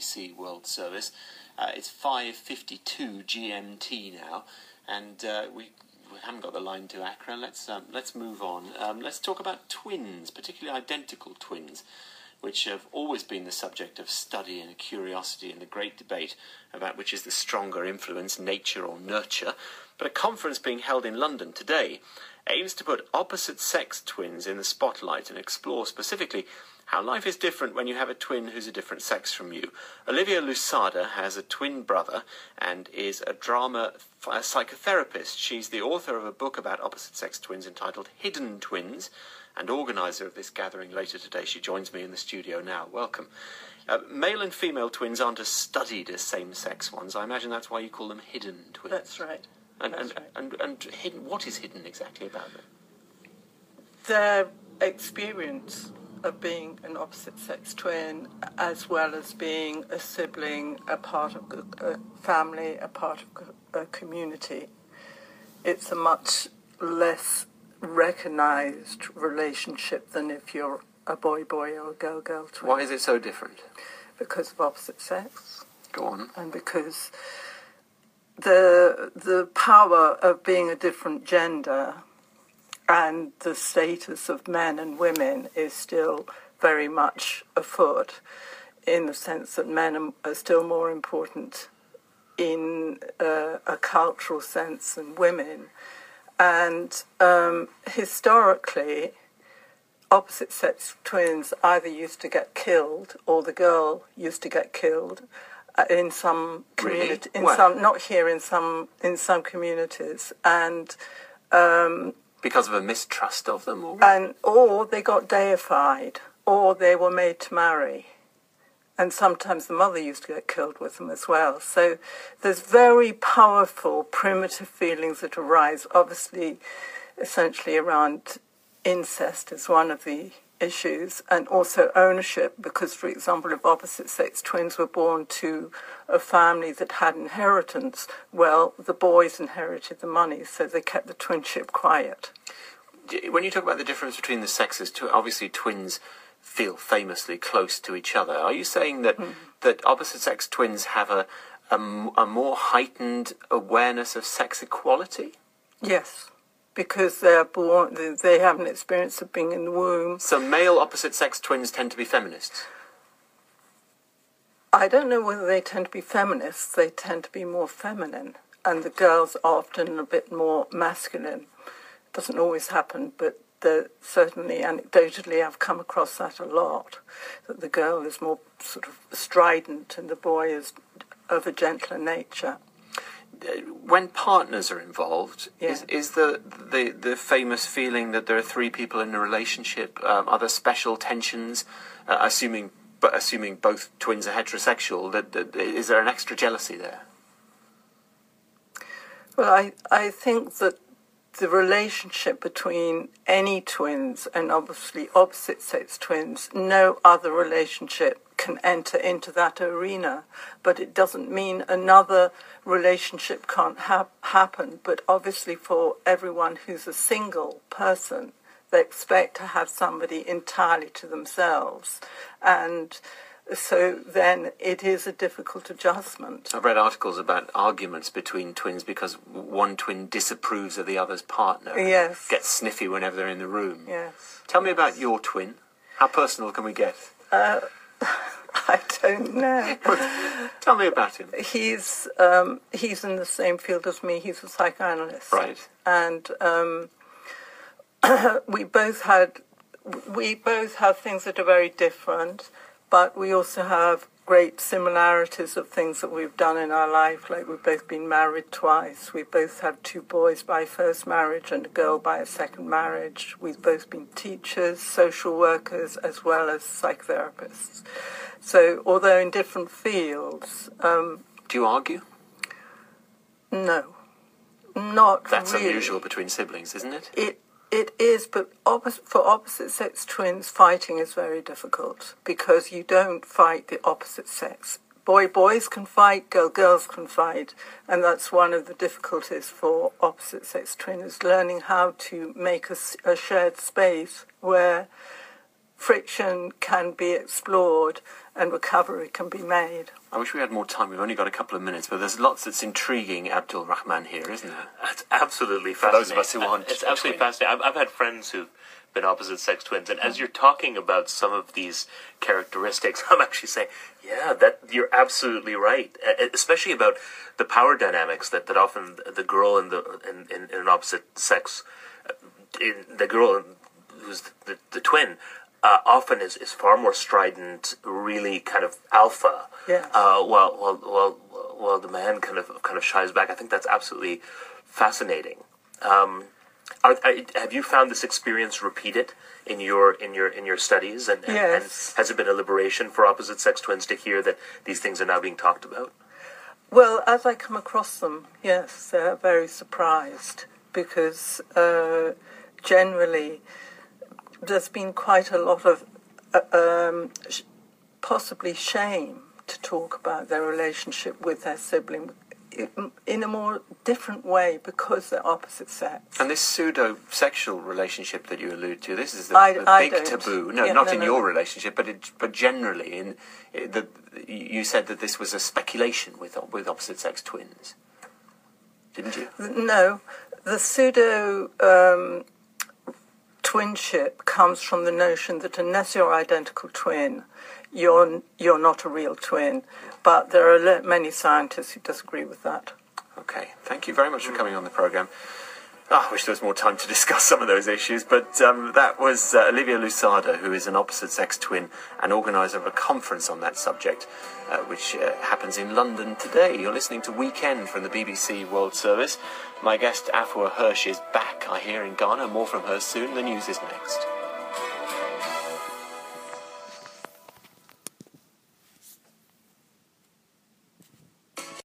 BBC World Service. It's 5:52 GMT now, and we haven't got the line to Accra. Let's move on. Let's talk about twins, particularly identical twins, which have always been the subject of study and curiosity and the great debate about which is the stronger influence, nature or nurture. But a conference being held in London today aims to put opposite-sex twins in the spotlight and explore specifically how life is different when you have a twin who's a different sex from you. Olivia Lusada has a twin brother and is a drama psychotherapist. She's the author of a book about opposite-sex twins entitled Hidden Twins, and organiser of this gathering later today. She joins me in the studio now. Welcome. Male and female twins aren't as studied as same-sex ones. I imagine that's why you call them hidden twins. That's right. And hidden. What is hidden exactly about them? Their experience of being an opposite-sex twin, as well as being a sibling, a part of a family, a part of a community. It's a much less recognised relationship than if you're a boy-boy or a girl-girl twin. Why is it so different? Because of opposite sex. Go on. And because the power of being a different gender and the status of men and women is still very much afoot, in the sense that men are still more important in a cultural sense than women. And historically, opposite-sex twins either used to get killed or the girl used to get killed in some community, in some communities, and because of a mistrust of them, or they got deified, or they were made to marry. And sometimes the mother used to get killed with them as well. So there's very powerful primitive feelings that arise, obviously, essentially around incest is one of the issues, and also ownership, because, for example, if opposite-sex twins were born to a family that had inheritance, well, the boys inherited the money, so they kept the twinship quiet. When you talk about the difference between the sexes, obviously twins feel famously close to each other. Are you saying that that opposite-sex twins have a more heightened awareness of sex equality? Yes, because they're born, they have an experience of being in the womb. So male opposite-sex twins tend to be feminists? I don't know whether they tend to be feminists. They tend to be more feminine, and the girls are often a bit more masculine. It doesn't always happen, but certainly anecdotally I've come across that a lot, that the girl is more sort of strident and the boy is of a gentler nature. When partners are involved, yeah. is the famous feeling that there are three people in a relationship? Are there special tensions? Assuming both twins are heterosexual, is there an extra jealousy there? Well, I think that the relationship between any twins, and obviously opposite-sex twins, no other relationship can enter into that arena. But it doesn't mean another relationship can't happen. But obviously for everyone who's a single person, they expect to have somebody entirely to themselves. And so then it is a difficult adjustment. I've read articles about arguments between twins because one twin disapproves of the other's partner. Yes. Gets sniffy whenever they're in the room. Yes. Tell me about your twin. How personal can we get? I don't know. Tell me about him. He's in the same field as me. He's a psychoanalyst. Right. And we both have things that are very different, but we also have great similarities of things that we've done in our life. Like, we've both been married twice. We both have two boys by first marriage and a girl by a second marriage. We've both been teachers, social workers, as well as psychotherapists. So, although in different fields... Do you argue? No. Not That's really. unusual between siblings, isn't it? It is, but for opposite-sex twins, fighting is very difficult because you don't fight the opposite sex. Boys can fight, girls can fight, and that's one of the difficulties for opposite-sex twins, learning how to make a shared space where friction can be explored and recovery can be made. I wish we had more time. We've only got a couple of minutes, but there's lots that's intriguing Abdul Rahman here, isn't there? That's absolutely For fascinating. those of us who aren't It's absolutely twins. fascinating. I've had friends who've been opposite-sex twins, and as you're talking about some of these characteristics, I'm actually saying, yeah, that you're absolutely right. Especially about the power dynamics that often the girl in an opposite sex, the girl who's the twin, often is far more strident, really kind of alpha. Yes. While the man kind of shies back. I think that's absolutely fascinating. Have you found this experience repeated in your studies? And Yes. has it been a liberation for opposite sex twins to hear that these things are now being talked about? Well, as I come across them, yes, they're very surprised because generally there's been quite a lot of possibly shame to talk about their relationship with their sibling in a more different way because they're opposite sex. And this pseudo-sexual relationship that you allude to, this is the big don't. taboo. No, Yeah, not no, in no. your relationship, but generally. You said that this was a speculation with opposite-sex twins, didn't you? No, the pseudo twinship comes from the notion that unless you're identical twin, you're not a real twin. But there are many scientists who disagree with that. Okay, thank you very much for coming on the programme. I wish there was more time to discuss some of those issues, but that was Olivia Lusada, who is an opposite-sex twin and organiser of a conference on that subject, which happens in London today. You're listening to Weekend from the BBC World Service. My guest, Afua Hirsch, is back, I hear, in Ghana. More from her soon. The news is next.